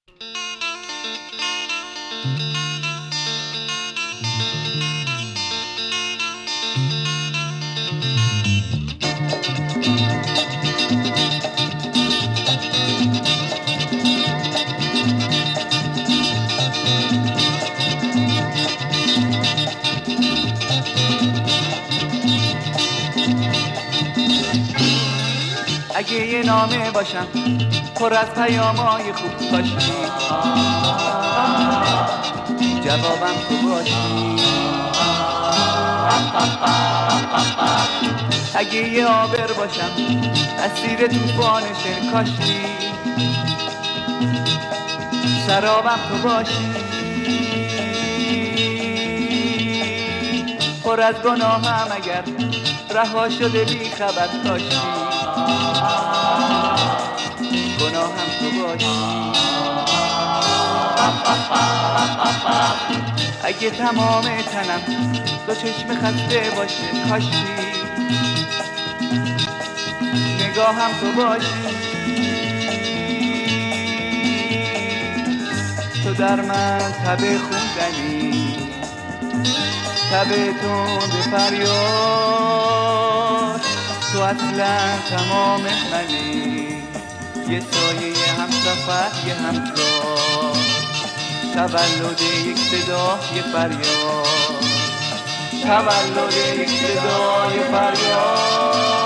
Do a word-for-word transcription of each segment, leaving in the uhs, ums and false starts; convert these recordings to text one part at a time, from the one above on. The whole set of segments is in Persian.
اگه یه نامه باشم پر از پیامای خوب کاشی، جوابم تو باشی. اگه یه آبر باشم اسیر توفان شعر کاشی، سرابم تو باشی. پر از گناهم اگر رها شده بی خبر کاشی، گناهم تو باشی. اگه تمام تنم دو چشم خسته باشه کاشی، نگاهم تو باشی. تو در من تب خوندنی، تب تند فریاد، تو اصلا تمام منی. یه سایه هم سفر یه همراه، تولد یک صدا یه فریاد، تولد یک صدا یه فریاد.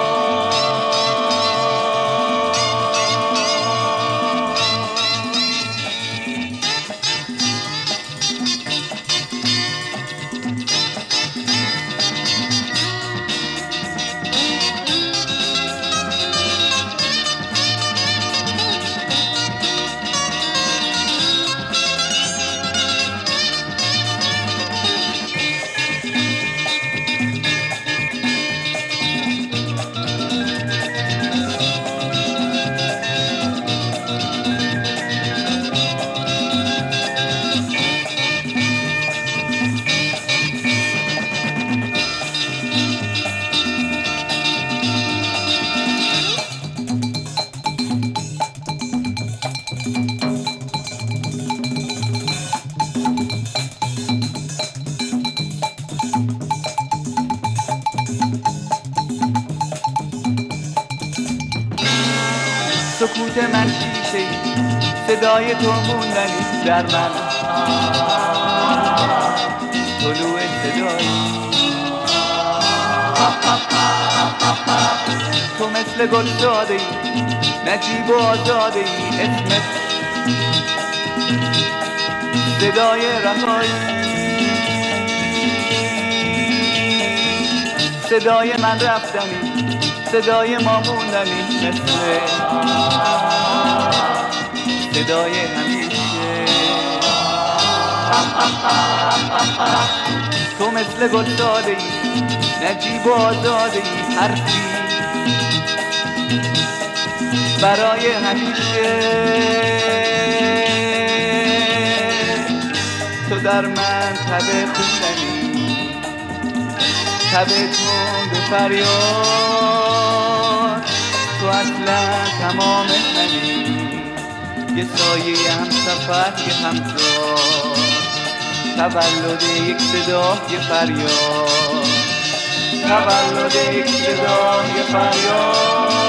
سکوت من شیشه صدای تو موندنی در من، طلوع صدایی. تو مثل گل زاده ای، نجیب و آزاده ای، اسمت صدای رهایی. صدای من رفتنی، صدای ما موندنی، مثل صدای همیشه. تو مثل گل زاده ای، نجیب و آزاده ای، حرفی برای همیشه. تو در من تب خوندنی، تب تند فریاد، تو اصلا تمام منی. یه سایه هم سفر یه همراه، تولد یک صدا یه فریاد، تولد یک صدا یه فریاد.